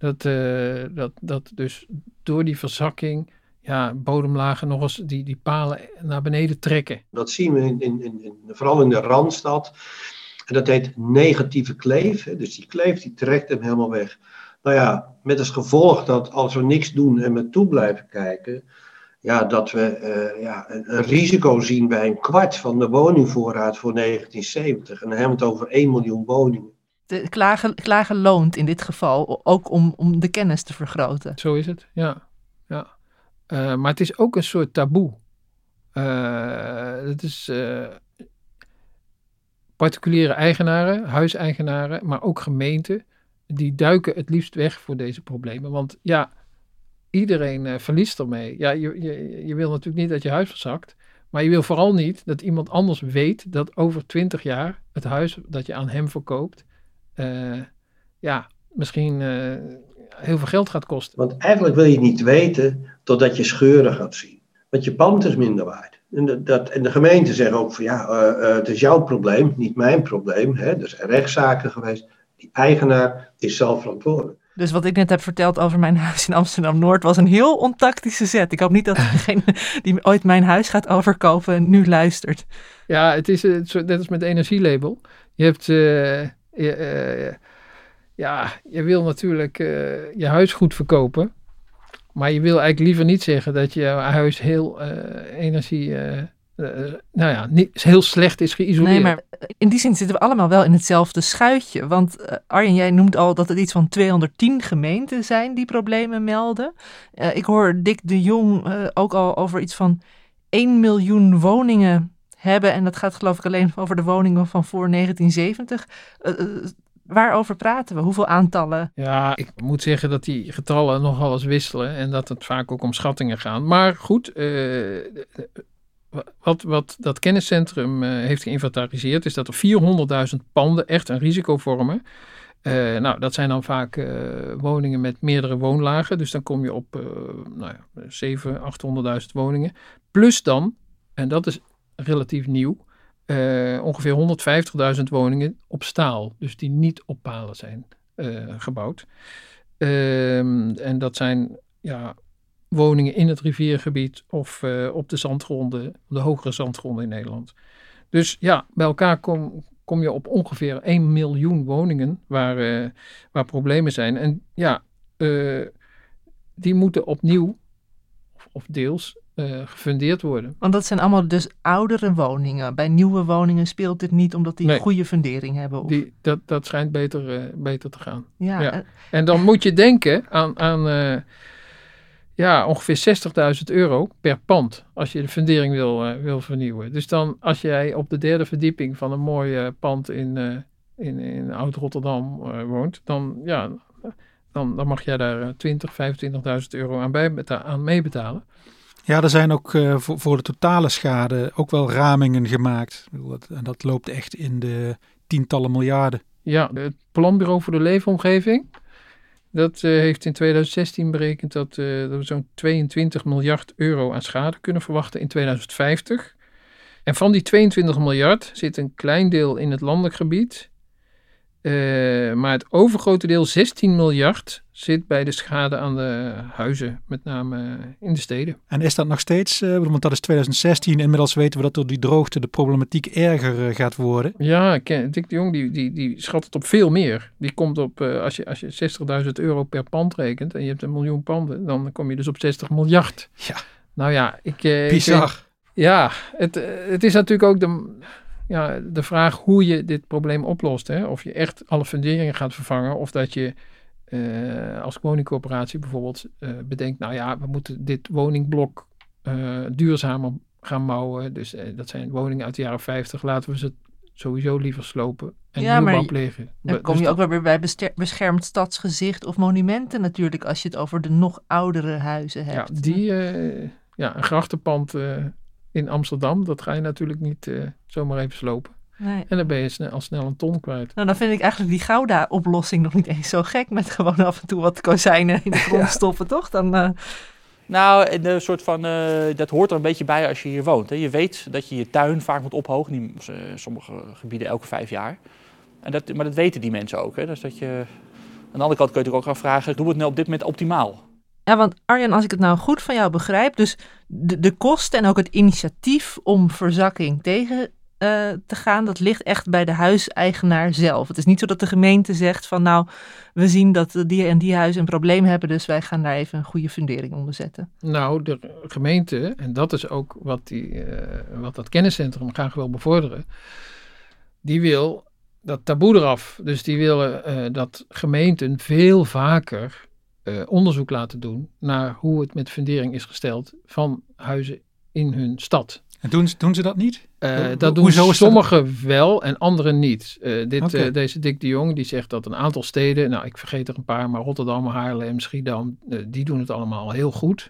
Dat dus door die verzakking bodemlagen nog eens die palen naar beneden trekken. Dat zien we vooral in de Randstad. En dat heet negatieve kleef. Dus die kleef die trekt hem helemaal weg. Nou ja, met als gevolg dat als we niks doen en maar toe blijven kijken, dat we een risico zien bij 1/4 van de woningvoorraad voor 1970. En dan hebben we het over 1 miljoen woningen. De klagen loont in dit geval, ook om de kennis te vergroten. Zo is het, ja. Maar het is ook een soort taboe. Het is particuliere eigenaren, huiseigenaren, maar ook gemeenten, die duiken het liefst weg voor deze problemen. Want iedereen verliest ermee. Ja, je wil natuurlijk niet dat je huis verzakt. Maar je wil vooral niet dat iemand anders weet dat over 20 jaar het huis dat je aan hem verkoopt, misschien heel veel geld gaat kosten. Want eigenlijk wil je het niet weten totdat je scheuren gaat zien. Want je pand is minder waard. En de gemeente zegt ook van het is jouw probleem, niet mijn probleem. Er zijn rechtszaken geweest. Die eigenaar is zelf verantwoordelijk. Dus wat ik net heb verteld over mijn huis in Amsterdam-Noord was een heel ontactische zet. Ik hoop niet dat degene die ooit mijn huis gaat overkopen nu luistert. Ja, het is net als met het energielabel. Je hebt, je wil natuurlijk je huis goed verkopen. Maar je wil eigenlijk liever niet zeggen dat je huis heel niet heel slecht is geïsoleerd. Nee, maar in die zin zitten we allemaal wel in hetzelfde schuitje. Want Arjen, jij noemt al dat het iets van 210 gemeenten zijn die problemen melden. Ik hoor Dick de Jong ook al over iets van 1 miljoen woningen hebben. En dat gaat geloof ik alleen over de woningen van voor 1970. Waarover praten we? Hoeveel aantallen? Ja, ik moet zeggen dat die getallen nogal eens wisselen. En dat het vaak ook om schattingen gaan. Maar goed, wat dat kenniscentrum heeft geïnventariseerd is dat er 400.000 panden echt een risico vormen. Dat zijn dan vaak woningen met meerdere woonlagen. Dus dan kom je op 700.000, 800.000 woningen. Plus dan, en dat is relatief nieuw, ongeveer 150.000 woningen op staal. Dus die niet op palen zijn gebouwd. En dat zijn woningen in het riviergebied of op de zandgronden, de hogere zandgronden in Nederland. Dus ja, bij elkaar kom je op ongeveer 1 miljoen woningen waar problemen zijn. En ja, die moeten opnieuw of deels gefundeerd worden. Want dat zijn allemaal dus oudere woningen. Bij nieuwe woningen speelt dit niet omdat die goede fundering hebben. Of... Dat schijnt beter te gaan. Ja. En dan moet je denken aan ongeveer €60.000 per pand als je de fundering wil vernieuwen. Dus dan als jij op de 3e verdieping van een mooi pand in Oud-Rotterdam woont, dan mag jij daar €25.000 aan meebetalen. Ja, er zijn ook voor de totale schade ook wel ramingen gemaakt. En dat loopt echt in de tientallen miljarden. Ja, het Planbureau voor de Leefomgeving, dat heeft in 2016 berekend dat we zo'n €22 miljard aan schade kunnen verwachten in 2050. En van die 22 miljard zit een klein deel in het landelijk gebied. Maar het overgrote deel, 16 miljard, zit bij de schade aan de huizen, met name in de steden. En is dat nog steeds, want dat is 2016, inmiddels weten we dat door die droogte de problematiek erger gaat worden. Ja, Dick de Jong die schat het op veel meer. Die komt op, als je €60.000 per pand rekent en je hebt 1 miljoen panden, dan kom je dus op 60 miljard. Ja, nou ja, bizar. Het is natuurlijk ook de vraag hoe je dit probleem oplost. Hè? Of je echt alle funderingen gaat vervangen. Of dat je als woningcorporatie bijvoorbeeld bedenkt, we moeten dit woningblok duurzamer gaan bouwen. Dus dat zijn woningen uit de jaren 50. Laten we ze sowieso liever slopen en nieuwbouw plegen. Dan kom je ook wel weer bij beschermd stadsgezicht of monumenten natuurlijk, als je het over de nog oudere huizen hebt. Een grachtenpand in Amsterdam, dat ga je natuurlijk niet zomaar even slopen. Nee. En dan ben je al snel een ton kwijt. Nou, dan vind ik eigenlijk die Gouda-oplossing nog niet eens zo gek, met gewoon af en toe wat kozijnen in de grond stoppen, toch? Dan... Nou, dat hoort er een beetje bij als je hier woont. Hè. Je weet dat je je tuin vaak moet ophogen, in sommige gebieden elke 5 jaar. Maar dat weten die mensen ook. Hè. Dus dat je... Aan de andere kant kun je ook gaan vragen, doe het nou op dit moment optimaal? Ja, want Arjen, als ik het nou goed van jou begrijp, dus de kosten en ook het initiatief om verzakking tegen te gaan, dat ligt echt bij de huiseigenaar zelf. Het is niet zo dat de gemeente zegt van we zien dat die en die huizen een probleem hebben, dus wij gaan daar even een goede fundering onder zetten. Nou, de gemeente, en dat is ook wat dat kenniscentrum graag wil bevorderen, die wil dat taboe eraf. Dus die willen dat gemeenten veel vaker onderzoek laten doen naar hoe het met fundering is gesteld van huizen in hun stad. En doen ze dat niet? Dat doen sommigen wel en anderen niet. Deze Dick de Jong die zegt dat een aantal steden, ik vergeet er een paar, maar Rotterdam, Haarlem, Schiedam, die doen het allemaal heel goed.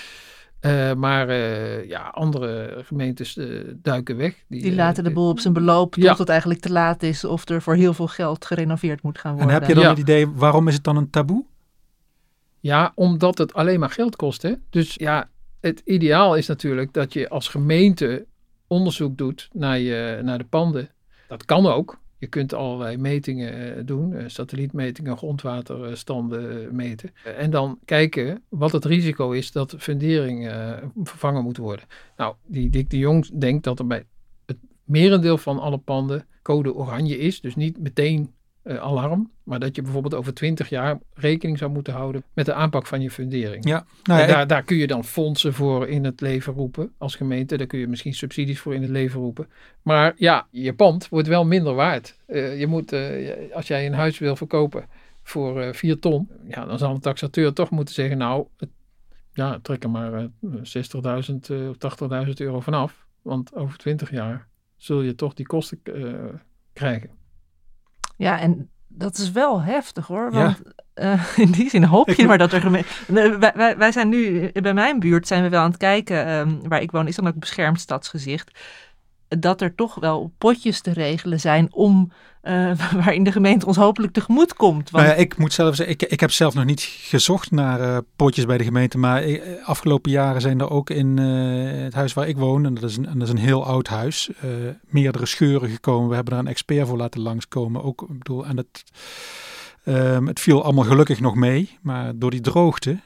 Maar andere gemeentes duiken weg. Die laten de boel op zijn beloop tot het eigenlijk te laat is of er voor heel veel geld gerenoveerd moet gaan worden. En heb je dan het idee, waarom is het dan een taboe? Ja, omdat het alleen maar geld kost. Hè? Dus het ideaal is natuurlijk dat je als gemeente onderzoek doet naar de panden. Dat kan ook. Je kunt allerlei metingen doen, satellietmetingen, grondwaterstanden meten. En dan kijken wat het risico is dat fundering vervangen moet worden. Nou, die Dick de Jong denkt dat er bij het merendeel van alle panden code oranje is. Dus niet meteen alarm. Maar dat je bijvoorbeeld over 20 jaar rekening zou moeten houden met de aanpak van je fundering. Ja, nou ja, Daar kun je dan fondsen voor in het leven roepen als gemeente. Daar kun je misschien subsidies voor in het leven roepen. Maar ja, je pand wordt wel minder waard. Je moet, als jij een huis wil verkopen voor 4 ton, ja, dan zal een taxateur toch moeten zeggen, nou, trek er maar 60.000 of 80.000 euro vanaf. Want over 20 jaar zul je toch die kosten krijgen. Ja, en dat is wel heftig hoor. Want in die zin hoop je maar dat er wij zijn nu, bij mijn buurt zijn we wel aan het kijken, waar ik woon is dan ook beschermd stadsgezicht, dat er toch wel potjes te regelen zijn om waarin de gemeente ons hopelijk tegemoet komt. Want... Nou ja, ik moet zelf zeggen, ik heb zelf nog niet gezocht naar potjes bij de gemeente, maar afgelopen jaren zijn er ook in het huis waar ik woon, en dat is een heel oud huis, meerdere scheuren gekomen. We hebben daar een expert voor laten langskomen. Ook, ik bedoel, en het viel allemaal gelukkig nog mee, maar door die droogte,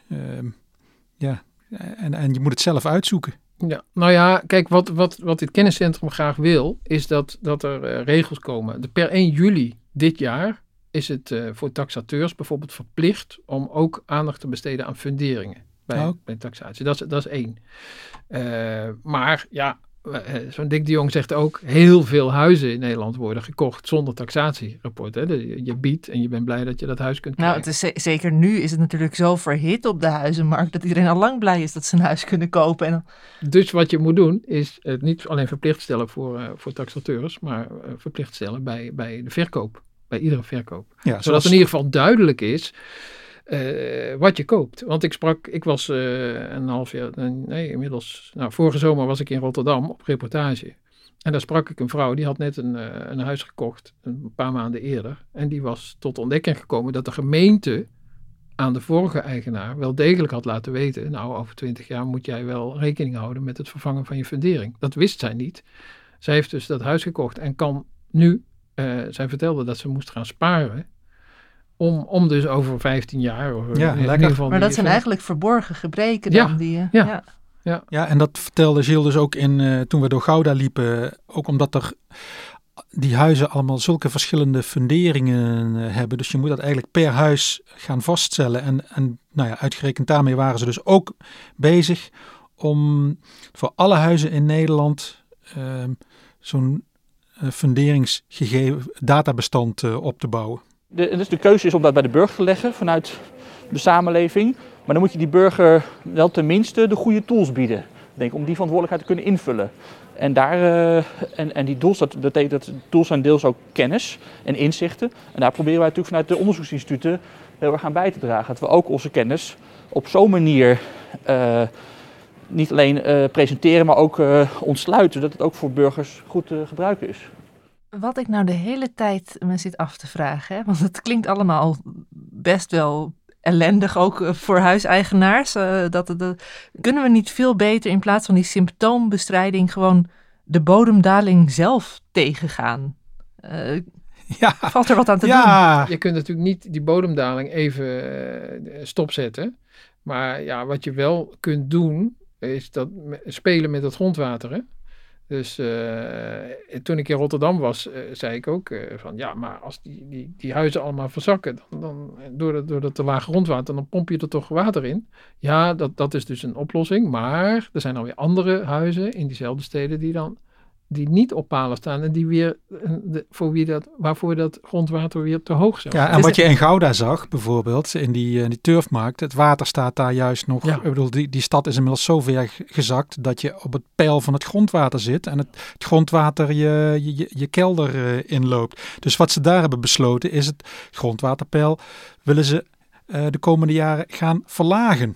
en je moet het zelf uitzoeken. Ja, nou ja, kijk, wat dit kenniscentrum graag wil, is dat er regels komen. Per 1 juli dit jaar is het voor taxateurs bijvoorbeeld verplicht om ook aandacht te besteden aan funderingen bij taxatie. Dat is 1. Maar ja, zo'n Dick de Jong zegt ook, heel veel huizen in Nederland worden gekocht zonder taxatierapport. Hè? Je biedt en je bent blij dat je dat huis kunt krijgen. Nou, het is zeker nu is het natuurlijk zo verhit op de huizenmarkt dat iedereen al lang blij is dat ze een huis kunnen kopen. En Dus wat je moet doen is het niet alleen verplicht stellen voor taxateurs, maar verplicht stellen bij de verkoop, bij iedere verkoop. Ja, zodat in ieder geval duidelijk is wat je koopt. Want ik was een half jaar, inmiddels, vorige zomer was ik in Rotterdam op reportage. En daar sprak ik een vrouw, die had net een huis gekocht, een paar maanden eerder. En die was tot ontdekking gekomen dat de gemeente aan de vorige eigenaar wel degelijk had laten weten, nou, over 20 jaar moet jij wel rekening houden met het vervangen van je fundering. Dat wist zij niet. Zij heeft dus dat huis gekocht en kan nu, zij vertelde dat ze moest gaan sparen, om dus over 15 jaar... in ieder geval maar dat zijn eigenlijk verborgen gebreken dan? Ja, en dat vertelde Gilles dus ook toen we door Gouda liepen. Ook omdat die huizen allemaal zulke verschillende funderingen hebben. Dus je moet dat eigenlijk per huis gaan vaststellen. En uitgerekend daarmee waren ze dus ook bezig om voor alle huizen in Nederland zo'n funderingsgegeven databestand op te bouwen. Dus de keuze is om dat bij de burger te leggen vanuit de samenleving. Maar dan moet je die burger wel tenminste de goede tools bieden. Denk, om die verantwoordelijkheid te kunnen invullen. En die tools, dat betekent dat tools zijn deels ook kennis en inzichten. En daar proberen wij natuurlijk vanuit de onderzoeksinstituten heel erg aan bij te dragen. Dat we ook onze kennis op zo'n manier niet alleen presenteren, maar ook ontsluiten. Dat het ook voor burgers goed te gebruiken is. Wat ik nou de hele tijd me zit af te vragen, hè? Want het klinkt allemaal best wel ellendig, ook voor huiseigenaars. Kunnen we niet veel beter in plaats van die symptoombestrijding gewoon de bodemdaling zelf tegengaan? Valt er wat aan te doen? Je kunt natuurlijk niet die bodemdaling even stopzetten. Maar ja, wat je wel kunt doen, is dat spelen met het grondwater, hè? Dus toen ik in Rotterdam was, zei ik ook maar als die huizen allemaal verzakken, dan door dat te laag grondwater, dan pomp je er toch water in. Ja, dat is dus een oplossing, maar er zijn alweer andere huizen in diezelfde steden die niet op palen staan en die weer waarvoor dat grondwater weer te hoog is. Ja, en wat je in Gouda zag bijvoorbeeld, in die turfmarkt, het water staat daar juist nog. Ja. Ik bedoel, die stad is inmiddels zo ver gezakt dat je op het peil van het grondwater zit en het grondwater je kelder inloopt. Dus wat ze daar hebben besloten is het grondwaterpeil willen ze de komende jaren gaan verlagen.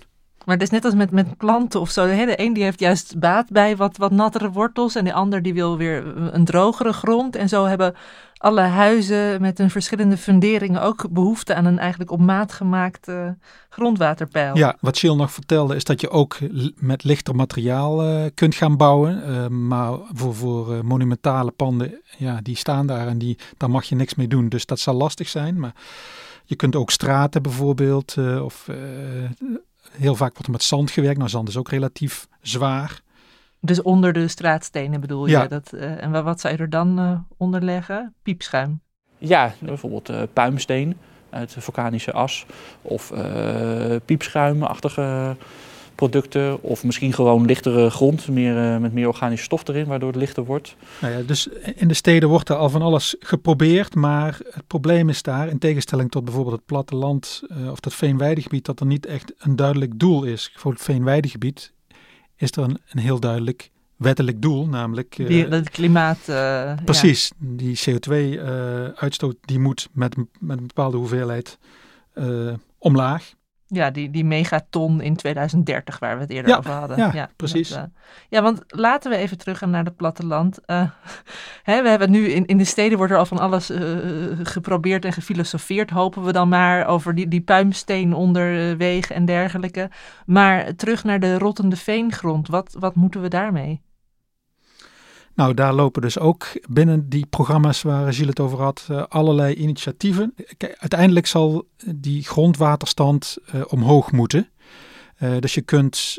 Maar het is net als met planten of zo. De een die heeft juist baat bij wat nattere wortels en de ander die wil weer een drogere grond. En zo hebben alle huizen met hun verschillende funderingen ook behoefte aan een eigenlijk op maat gemaakt grondwaterpeil. Ja, wat Jill nog vertelde is dat je ook met lichter materiaal kunt gaan bouwen. Maar voor monumentale panden, ja, die staan daar en daar mag je niks mee doen. Dus dat zal lastig zijn. Maar je kunt ook straten bijvoorbeeld heel vaak wordt er met zand gewerkt. Nou, zand is ook relatief zwaar. Dus onder de straatstenen bedoel je? Ja. En wat zou je er dan onder leggen? Piepschuim? Ja, bijvoorbeeld puimsteen uit vulkanische as. Of piepschuimachtige producten. Of misschien gewoon lichtere grond met meer organische stof erin, waardoor het lichter wordt. Nou ja, dus in de steden wordt er al van alles geprobeerd. Maar het probleem is daar, in tegenstelling tot bijvoorbeeld het platteland of dat veenweidegebied, dat er niet echt een duidelijk doel is. Voor het veenweidegebied is er een heel duidelijk wettelijk doel, namelijk Het klimaat. precies, die CO2-uitstoot die moet met een bepaalde hoeveelheid omlaag. Ja, die megaton in 2030 waar we het eerder over hadden. Ja, precies. Want laten we even terug gaan naar het platteland. We hebben nu in de steden wordt er al van alles geprobeerd en gefilosofeerd. Hopen we dan maar over die puimsteen onder wegen en dergelijke. Maar terug naar de rottende veengrond. Wat moeten we daarmee? Nou, daar lopen dus ook binnen die programma's waar Gilles het over had, allerlei initiatieven. Kijk, uiteindelijk zal die grondwaterstand omhoog moeten. Dus je kunt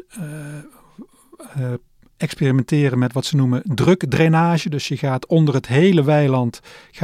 experimenteren met wat ze noemen drukdrainage. Dus je gaat onder het hele weiland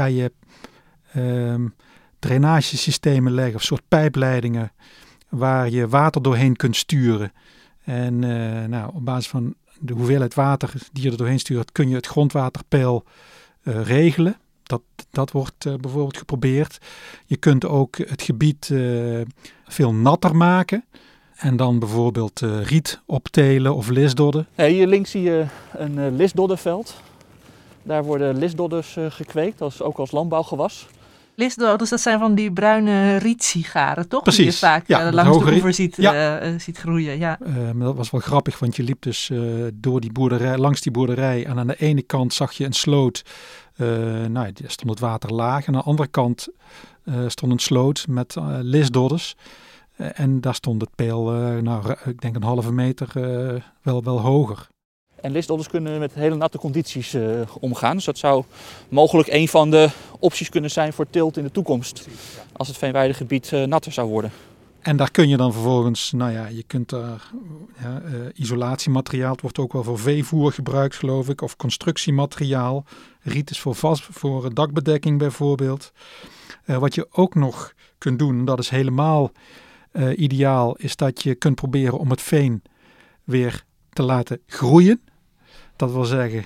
drainagesystemen leggen, of soort pijpleidingen, waar je water doorheen kunt sturen. En op basis van de hoeveelheid water die je er doorheen stuurt, kun je het grondwaterpeil regelen. Dat wordt bijvoorbeeld geprobeerd. Je kunt ook het gebied veel natter maken. En dan bijvoorbeeld riet optelen of lisdodden. Hier links zie je een lisdoddenveld. Daar worden lisdodders gekweekt, ook als landbouwgewas. Lisdodders, dat zijn van die bruine rietsigaren, toch? Precies. Die je vaak langs de oever ziet groeien. Ja. Maar dat was wel grappig, want je liep dus door die boerderij, langs die boerderij. En aan de ene kant zag je een sloot. Daar stond het water laag. En aan de andere kant stond een sloot met lisdodders. En daar stond het peil, ik denk een halve meter wel hoger. En lisdodders kunnen met hele natte condities omgaan. Dus dat zou mogelijk een van de opties kunnen zijn voor teelt in de toekomst. Als het veenweidegebied natter zou worden. En daar kun je dan vervolgens, je kunt daar isolatiemateriaal. Het wordt ook wel voor veevoer gebruikt, geloof ik. Of constructiemateriaal. Riet is voor dakbedekking bijvoorbeeld. Wat je ook nog kunt doen, en dat is helemaal ideaal, is dat je kunt proberen om het veen weer te laten groeien. Dat wil zeggen,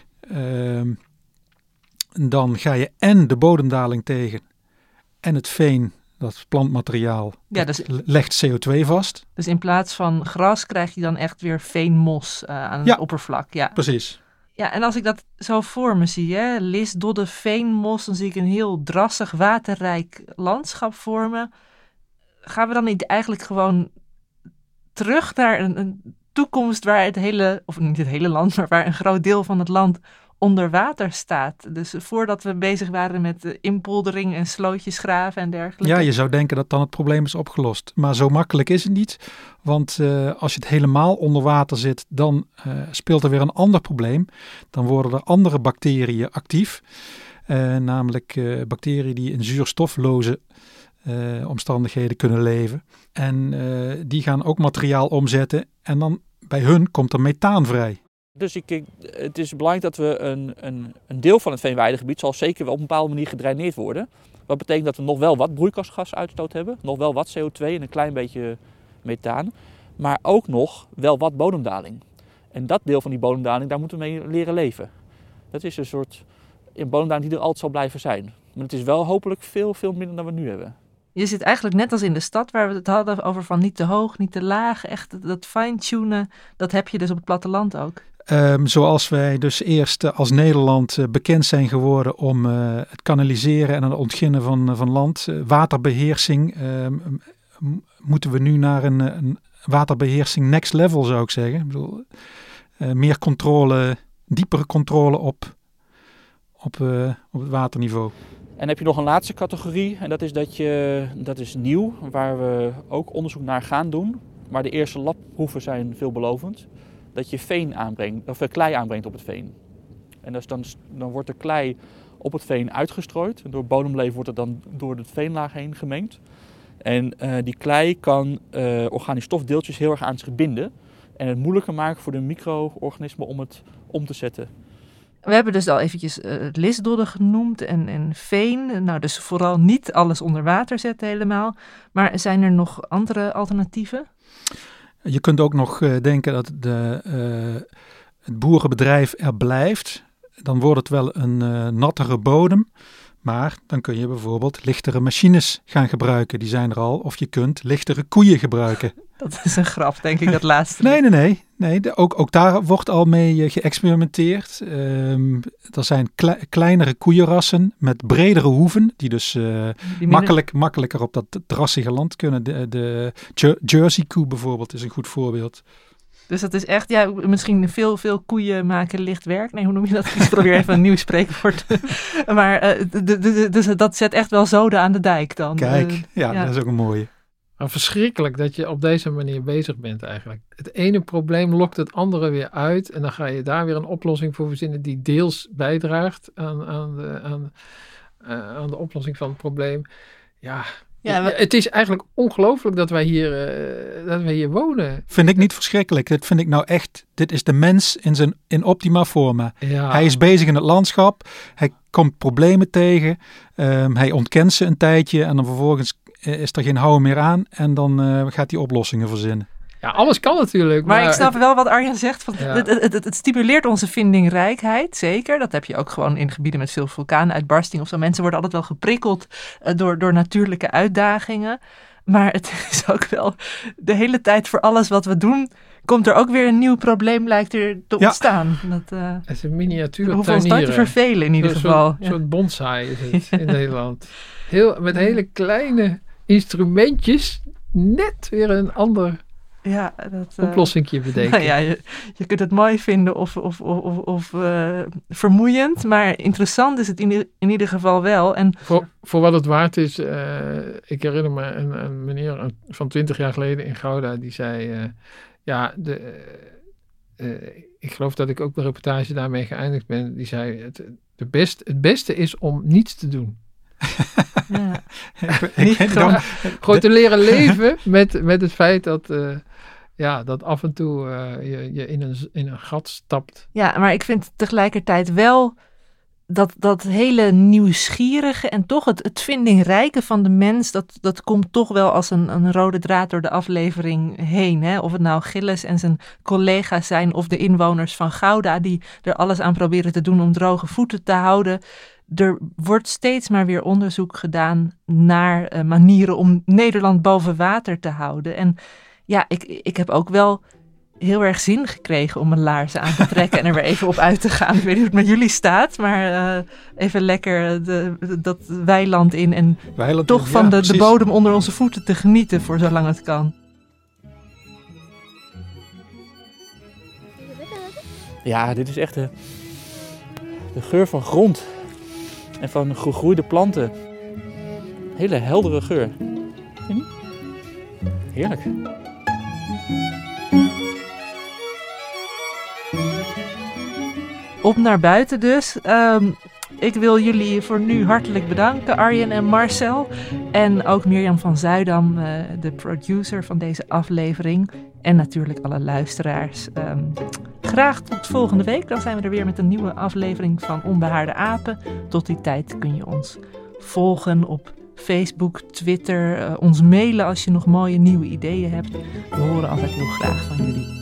dan ga je en de bodemdaling tegen en het veen, dat plantmateriaal, legt CO2 vast. Dus in plaats van gras krijg je dan echt weer veenmos aan het oppervlak. Ja, precies. Ja, en als ik dat zo voor me zie, lisdodden, veenmos, dan zie ik een heel drassig, waterrijk landschap voor me. Gaan we dan niet eigenlijk gewoon terug naar een toekomst waar het hele, of niet het hele land, maar waar een groot deel van het land onder water staat? Dus voordat we bezig waren met inpoldering en slootjes graven en dergelijke. Ja, je zou denken dat dan het probleem is opgelost. Maar zo makkelijk is het niet. Want als je het helemaal onder water zit, dan speelt er weer een ander probleem. Dan worden er andere bacteriën actief. Namelijk bacteriën die in zuurstofloze omstandigheden kunnen leven. En die gaan ook materiaal omzetten. En dan bij hun komt er methaan vrij. Dus het is belangrijk dat we een deel van het veenweidegebied zal zeker wel op een bepaalde manier gedraineerd worden. Wat betekent dat we nog wel wat broeikasgasuitstoot hebben, nog wel wat CO2 en een klein beetje methaan, maar ook nog wel wat bodemdaling. En dat deel van die bodemdaling, daar moeten we mee leren leven. Dat is een soort bodemdaling die er altijd zal blijven zijn. Maar het is wel hopelijk veel, veel minder dan we nu hebben. Je zit eigenlijk net als in de stad waar we het hadden over van niet te hoog, niet te laag. Echt dat fine-tunen, dat heb je dus op het platteland ook. Zoals wij dus eerst als Nederland bekend zijn geworden om het kanaliseren en het ontginnen van land, waterbeheersing, moeten we nu naar waterbeheersing next level, zou ik zeggen. Ik bedoel, meer controle, diepere controle op het waterniveau. En heb je nog een laatste categorie en dat is nieuw, waar we ook onderzoek naar gaan doen. Maar de eerste labproeven zijn veelbelovend. Dat je klei aanbrengt op het veen. En dus dan wordt de klei op het veen uitgestrooid. En door bodemleven wordt het dan door de veenlaag heen gemengd. En die klei kan organische stofdeeltjes heel erg aan zich binden. En het moeilijker maken voor de micro-organismen om het om te zetten. We hebben dus al eventjes lisdodden genoemd en veen. Nou, dus vooral niet alles onder water zetten helemaal. Maar zijn er nog andere alternatieven? Je kunt ook nog denken dat het boerenbedrijf er blijft. Dan wordt het wel een nattere bodem. Maar dan kun je bijvoorbeeld lichtere machines gaan gebruiken. Die zijn er al. Of je kunt lichtere koeien gebruiken. Dat is een grap, denk ik, dat laatste. Nee. Ook daar wordt al mee geëxperimenteerd. Er zijn kleinere koeienrassen met bredere hoeven. Die dus makkelijker op dat drassige land kunnen. De Jersey koe bijvoorbeeld is een goed voorbeeld. Dus dat is echt, misschien veel koeien maken licht werk. Nee, hoe noem je dat? Ik probeer even een nieuw spreekwoord. Maar dus dat zet echt wel zoden aan de dijk dan. Kijk, dat is ook een mooie. Maar verschrikkelijk dat je op deze manier bezig bent eigenlijk. Het ene probleem lokt het andere weer uit. En dan ga je daar weer een oplossing voor verzinnen die deels bijdraagt aan de oplossing van het probleem. Het is eigenlijk ongelooflijk dat wij hier wonen. Vind ik niet verschrikkelijk. Dit vind ik nou echt, dit is de mens in optima forma. Ja. Hij is bezig in het landschap. Hij komt problemen tegen. Hij ontkent ze een tijdje en dan vervolgens is er geen houden meer aan. En dan gaat hij oplossingen verzinnen. Ja, alles kan natuurlijk. Maar ik snap wel wat Arjan zegt. Het stimuleert onze vindingrijkheid, zeker. Dat heb je ook gewoon in gebieden met veel vulkaanuitbarsting of zo. Mensen worden altijd wel geprikkeld door natuurlijke uitdagingen. Maar het is ook wel de hele tijd voor alles wat we doen, komt er ook weer een nieuw probleem lijkt er te ontstaan. Het is een miniatuur. We hoeven ons nooit te vervelen in ieder geval. Een soort bonsai is het in Nederland. Met hele kleine instrumentjes net weer een ander oplossingje bedenken. Nou ja, je kunt het mooi vinden of vermoeiend, maar interessant is het in ieder geval wel. En voor wat het waard is, ik herinner me een meneer van 20 jaar geleden in Gouda, die zei, ik geloof dat ik ook de reportage daarmee geëindigd ben, die zei, het beste is om niets te doen. Ja. Gewoon te leren leven met het feit dat af en toe je in een gat stapt. Ja, maar ik vind tegelijkertijd wel dat hele nieuwsgierige en toch het vindingrijke van de mens, dat komt toch wel als een rode draad door de aflevering heen. Hè? Of het nou Gilles en zijn collega's zijn of de inwoners van Gouda die er alles aan proberen te doen om droge voeten te houden. Er wordt steeds maar weer onderzoek gedaan naar manieren om Nederland boven water te houden. En ja, ik heb ook wel heel erg zin gekregen om mijn laarzen aan te trekken en er weer even op uit te gaan. Ik weet niet hoe het met jullie staat, maar even lekker dat weiland in en toch van de bodem onder onze voeten te genieten voor zolang het kan. Ja, dit is echt de geur van grond. En van gegroeide planten. Hele heldere geur. Vind je niet? Heerlijk. Op naar buiten dus. Ik wil jullie voor nu hartelijk bedanken, Arjen en Marcel. En ook Mirjam van Zuidam, de producer van deze aflevering. En natuurlijk alle luisteraars. Graag tot volgende week. Dan zijn we er weer met een nieuwe aflevering van Onbehaarde Apen. Tot die tijd kun je ons volgen op Facebook, Twitter. Ons mailen als je nog mooie nieuwe ideeën hebt. We horen altijd heel graag van jullie.